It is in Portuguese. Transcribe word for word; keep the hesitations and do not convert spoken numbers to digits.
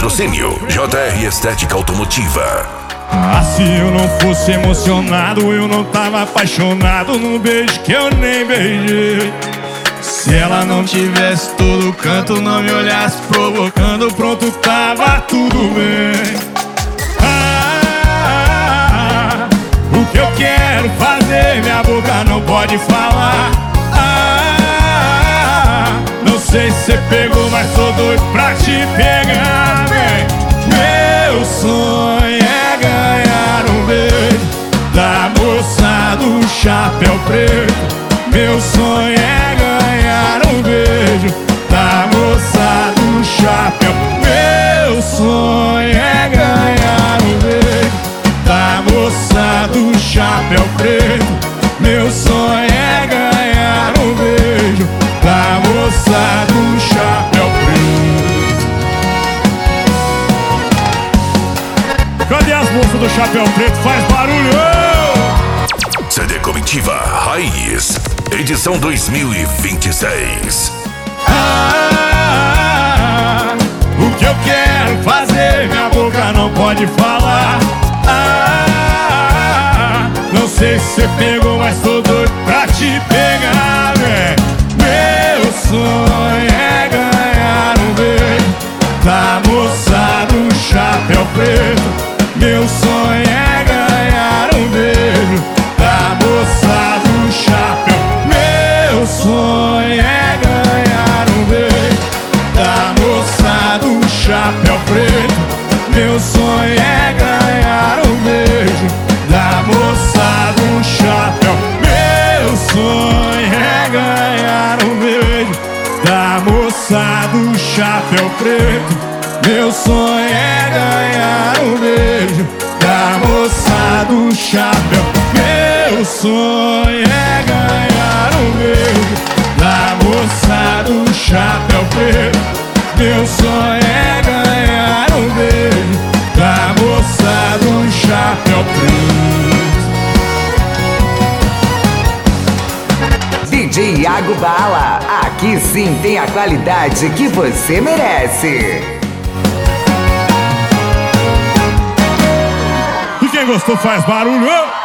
Patrocínio J R Estética Automotiva. Ah, se eu não fosse emocionado, eu não tava apaixonado num beijo que eu nem beijei. Se ela não tivesse todo canto, não me olhasse provocando, pronto, tava tudo bem. Ah, o que eu quero fazer, minha boca não pode falar. Ah, não sei se você pegou, mas tô doido pra te pegar, vem. Meu sonho é ganhar um beijo da moça do chapéu preto. Meu sonho é ganhar um beijo da moça do chapéu. Meu sonho é ganhar um beijo da moça do chapéu preto. Meu sonho é ganhar um beijo da moça do chapéu preto. Cadê as moças do chapéu preto? Faz barulho! C D Comitiva Raiz, edição dois mil e vinte e seis. Ah, o que eu quero fazer, minha boca não pode falar. Ah, não sei se você pegou, mas tô doido pra te pegar, né? Meu sonho é ganhar um beijo da moça do chapéu preto. Meu sonho é ganhar um beijo da moça do chapéu. Meu sonho é ganhar um beijo da moça do chapéu preto. Meu sonho é ganhar um beijo da moça do chapéu. Meu sonho é ganhar um beijo da moça do chapéu preto. Meu sonho é ganhar um beijo da moça do chapéu. Meu sonho é ganhar um beijo da moça do chapéu preto. Meu sonho é ganhar um beijo da moça do chapéu preto. D J Iago Bala, aqui sim tem a qualidade que você merece. E quem gostou faz barulho!